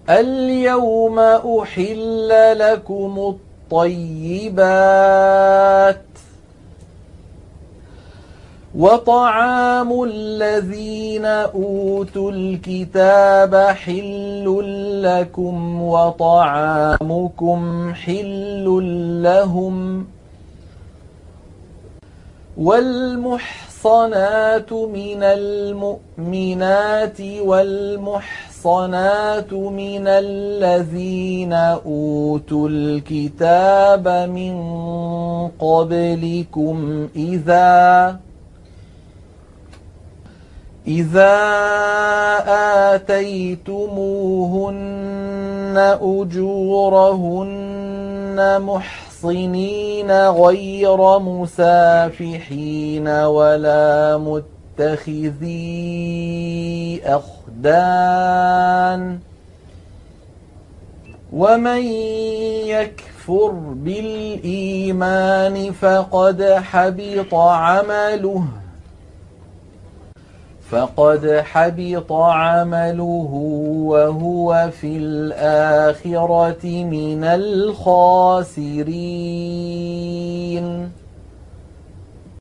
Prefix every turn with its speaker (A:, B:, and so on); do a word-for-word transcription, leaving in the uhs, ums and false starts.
A: اليوم أحل لكم الطيبات وطعام الذين أوتوا الكتاب حل لكم وطعامكم حل لهم والمحصنات من المؤمنات والمحصنات من الذين أوتوا الكتاب من قبلكم إذا إذا آتيتموهن أجورهن محصنين غير مسافحين ولا متخذي أخدان ومن يكفر بالإيمان فقد حبط عمله فقد حبط عمله وهو في الآخرة من الخاسرين